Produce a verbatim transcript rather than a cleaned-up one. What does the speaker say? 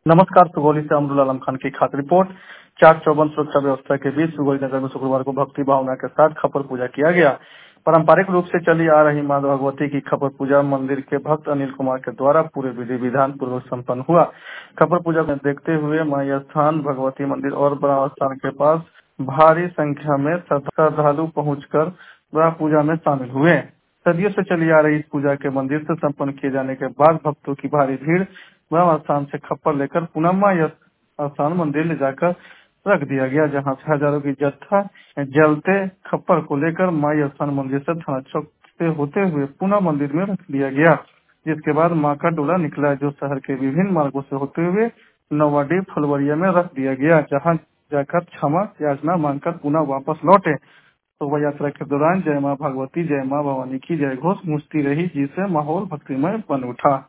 नमस्कार। सुगौली से अमरुल आलम खान की खास रिपोर्ट। चाक चौबंद सुरक्षा व्यवस्था के बीच सुगौली नगर में शुक्रवार को भक्ति भावना के साथ खपर पूजा किया गया। पारंपरिक रूप से चली आ रही मां भगवती की खपर पूजा मंदिर के भक्त अनिल कुमार के द्वारा पूरे विधि विधान पूर्वक संपन्न हुआ। खपर पूजा को देखते हुए माई स्थान भगवती मंदिर और बड़ा स्थान के पास भारी संख्या में श्रद्धालु पहुंचकर बड़ा पूजा में शामिल हुए। सदियों से चली आ रही इस पूजा के मंदिर से संपन्न किए जाने के बाद भक्तों की भारी भीड़ ब्रह्म स्थान से खप्पर लेकर पुनः मां स्थान मंदिर ले जाकर रख दिया गया, जहां से हजारों की जत्था जलते खप्पर को लेकर माई स्थान मंदिर से थाना चौक से होते हुए पुनः मंदिर में रख दिया गया, जिसके बाद मां का डोला निकला जो शहर के विभिन्न मार्गों से होते हुए नवाडी फुलवरिया में रख दिया गया, जहां जाकर क्षमा याचना मांगकर पुनः वापस लौटे। शोभा यात्रा के दौरान जय मां भगवती जय मां भवानी की जय घोष गूंजती रही, जिससे माहौल भक्तिमय बन उठा।